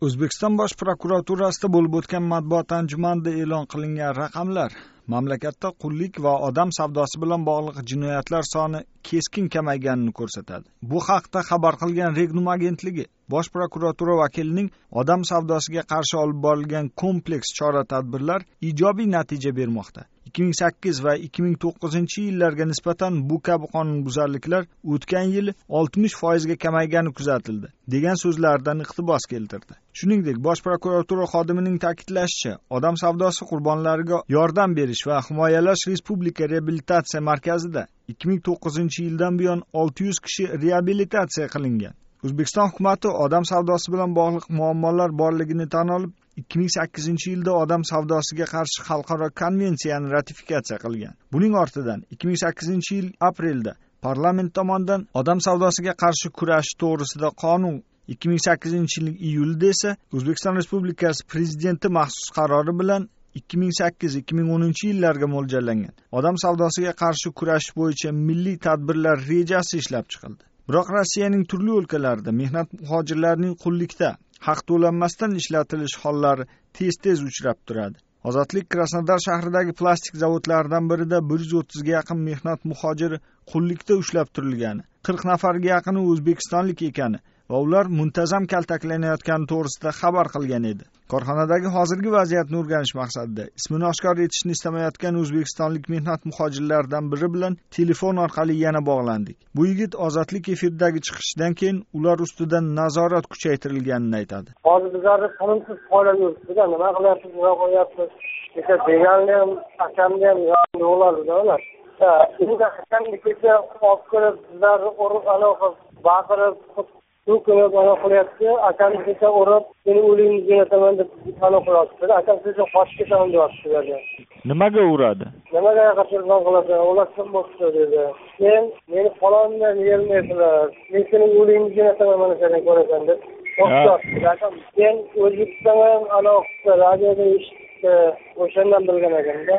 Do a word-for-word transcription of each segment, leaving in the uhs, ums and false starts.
O'zbekiston Bosh prokuraturasida bo'lib o'tgan matbuot anjumanida e'lon qilingan raqamlar mamlakatda qullik va odam savdosi bilan bog'liq jinoyatlar soni keskin kamayganini ko'rsatadi. Bu haqda xabar qilgan Regnum agentligi Bosh prokuratura vakilining odam savdosiga qarshi olib borilgan kompleks chora-tadbirlar ijobiy natija bermoqda. ikki ming sakkiz va ikki ming to'qqizinchi yillarga nisbatan bu kabi qonunbuzarliklar o'tgan yil oltmish foizga kamaygani kuzatildi degan so'zlardan iqtibos keltirdi. Shuningdek, Bosh prokuratura xodimining ta'kidlashicha, odam savdosi qurbonlariga yordam berish va himoyalash Respublika reabilitatsiya markazida ikki ming to'qqizinchi yildan buyon olti yuz kishi reabilitatsiya qilingan. O'zbekiston hukumatı odam savdosi bilan bog'liq muammolar borligini tan olib, ikki ming sakkizinchi yilda odam savdosiga qarshi xalqaro konvensiyani ratifikatsiya qilgan. Buning ortidan ikki ming sakkizinchi yil aprelda parlament tomonidan odam savdosiga qarshi kurash to'g'risida qonun, ikki ming sakkizinchi yil iyulda esa O'zbekiston Respublikasi prezidenti maxsus qarori bilan ikki ming sakkiz ikki ming o'ninchi yillarga mo'ljallangan odam savdosiga qarshi kurash bo'yicha milliy tadbirlar rejasi ishlab chiqildi. Biroq Rossiyaning turli o'lkalarida mehnat muhojirlarining qullikda haq to'lanmasdan ishlatilish hollari tez-tez uchrab turadi. Ozodlik Krasnodar shahridagi plastik zavodlaridan birida bir yuz o'ttizga yaqin mehnat muhojiri qullikda ushlab turilgani, qirq nafarga yaqini o'zbekistonlik ekani va ular muntazam kaltaklanayotgani to'g'risida xabar qilgan edi. Korxonadagi hozirgi vaziyatni o'rganish maqsadida ismini oshkor etishni istamayotgan o'zbekistonlik mehnat muhojirlaridan biri bilan telefon orqali yana bog'landik. Bu yigit Ozodlik efirdagi chiqishidan keyin ular ustidan nazorat kuchaytirilganini aytadi. Hozir bizlarni qonunsiz qo'yilib yuribdi-da, nima qilyapsiz, nima qo'yapsiz? Kecha deganli ham, akamni ham yo'qlardi ular. Endi akamni kecha olib kelib bizlarni urib, aloqa baqirib bu kuni bana qilyapti, akam kecha urib, seni o'lingni jo'nataman deb bana qilyapti. Akam kecha qochib ketaman deyapti. Nimaga uradi? Nimaga qachon qilasan? Ular kim bo'lsa dedi. Men meni falondan yelmaydilar. Men seni o'lingni jo'nataman mana seni ko'rasan deb qochib. Akam men O'zbekistondan aloqa radioda eshitdi, o'shandan bilgan ekan-da.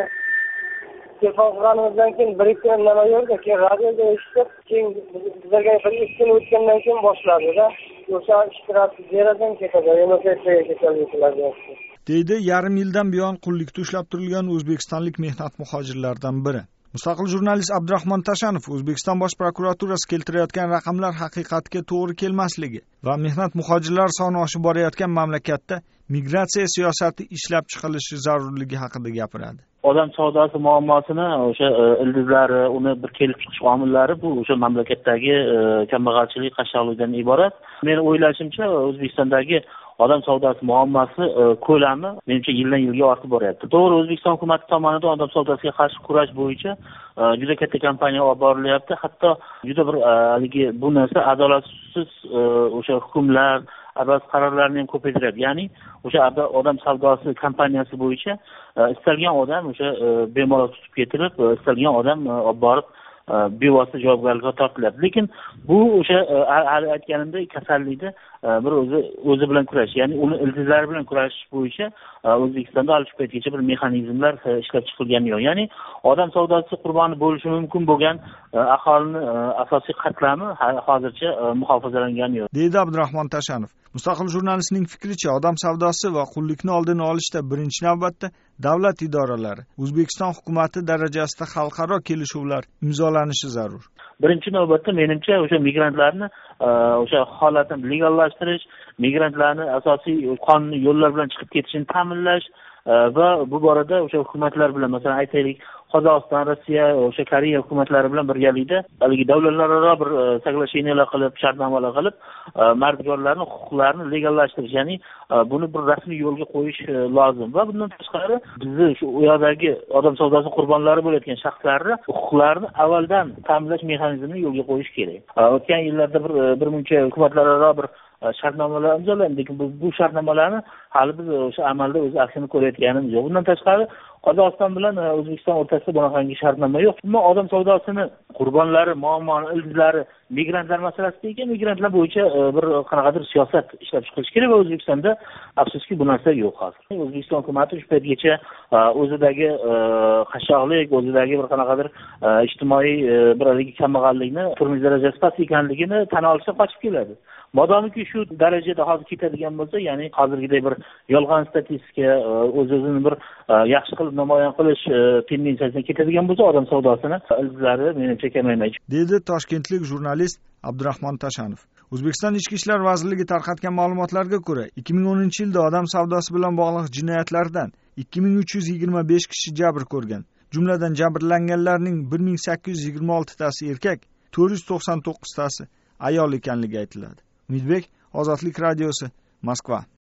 Telefon qilganimizdan keyin bir ikki kun nima yo'lda, keyin radioda eshitib, keyin bizlarga bir ikki kun o'tgandan keyin boshladi-da. O'sha ishtirok beradan ketadi, evakuatsiyaga ketadilar deyapti. Deydi yarim yildan buyon qullikda ushlab turilgan o'zbekistonlik mehnat muhojirlaridan biri. Mustaqil jurnalist Abdurahmon Tashanov O'zbekiston Bosh prokuraturasi keltirayotgan raqamlar haqiqatga to'g'ri kelmasligi va mehnat muhojirlar soni oshib borayotgan mamlakatda migratsiya siyosati ishlab chiqilishi zarurligi haqida gapiradi. Odam savdosi muammosini o'sha ildizlari, uni bir kelib chiqish omillari bu o'sha mamlakatdagi kambag'alchilik, qashshoqlikdan iborat. Men o'ylashimcha, O'zbekistondagi odam savdosi muammosi ko'lami menimcha yildan yilga ortib boryapti. To'g'ri, O'zbekiston hukumati tomonidan odam savdosiga qarshi kurash bo'yicha juda katta kampaniya olib borilyapti. Hatto juda bir haligi bu narsa adolatsiz o'sha hukmlar, adolat qarorlarini ham ko'paytiryapti. Ya'ni o'sha odam savdosi kampaniyasi bo'yicha istalgan odam o'sha bemalol tutib ketirib, istalgan odam olib borib bevosita javobgarlikka tortiladi. Lekin bu o'sha aytganimdek kasallikni bir o'zi o'zi bilan kurash, ya'ni uni ildizlari bilan kurashish bo'yicha O'zbekistonda hali shu paytgacha bir mexanizmlar ishlab chiqilgani yo'q. Ya'ni odam savdosi qurboni bo'lishi mumkin bo'lgan aholini asosiy qatlami hozircha muhofazalangani yo'q. Deydi Abdurahmon Tashanov. Mustaqil jurnalistning fikricha, odam savdosi va qullikni oldini olishda birinchi navbatda davlat idoralari, O'zbekiston hukumati darajasida xalqaro kelishuvlar imzolanishi zarur. Birinchi navbatda menimcha o'sha migrantlarni o'sha holatini legallashtirish, migrantlarni asosiy qonuniy yo'llar bilan chiqib ketishini ta'minlash va bu borada o'sha hukumatlar bilan, masalan aytaylik, Qozog'iston, Rossiya, o'sha Koreya hukumatlari bilan birgalikda haligi davlatlararo bir soglasheniyalar qilib, shartnomalar qilib, mardikorlarning huquqlarini legallashtirish, ya'ni buni bir rasmiy yo'lga qo'yish lozim. Va bundan tashqari bizni shu u yoqdagi odam savdosi qurbonlari bo'layotgan shaxslarning huquqlarini avvaldan ta'minlash mexanizmini yo'lga qo'yish kerak. O'tgan yillarda bir bir muncha hukumatlararo bir shartnomalar imzolandi, lekin bu shartnomalarni hali biz o'sha amalda o'z aksini ko'rayotganimiz yo'q. Bundan tashqari Qozog'iston bilan O'zbekiston o'rtasida bunaqangi shartnoma yo'q. Ammo odam savdosini qurbonlari, muammoni ildizlari migrantlar masalasida ekan, migrantlar bo'yicha bir qanaqadir siyosat ishlab chiqilishi kerak va O'zbekistonda afsuski bu narsa yo'q hozir. O'zbekiston hukumati shu paytgacha o'zidagi qashshoqlik, o'zidagi bir qanaqadir ijtimoiy bir kambag'allikni turmush darajasi past ekanligini tan olishga qochib keladi. Modomiki shu darajada hozir ketadigan bo'lsa, ya'ni hozirgidek bir yolg'on statistika, o'z-o'zini bir yaxshi qilib namoyon qilish tendensiyasiga ketadigan bo'lsa, odam savdosini ildizlari menimcha kamaymaydi, dedi toshkentlik jurnalist Abdurahmon Tashanov. O'zbekiston Ichki ishlar vazirligi tarqatgan ma'lumotlarga ko'ra, ikki ming o'ninchi yilda odam savdosi bilan bog'liq jinoyatlardan ikki ming uch yuz yigirma besh kishi jabr ko'rgan. Jumladan jabrlanganlarning bir ming sakkiz yuz yigirma oltitasi erkak, to'rt yuz to'qson to'qqiztasi ayol ekanligi aytiladi. Umidbek, Ozodlik radiosi, Moskva.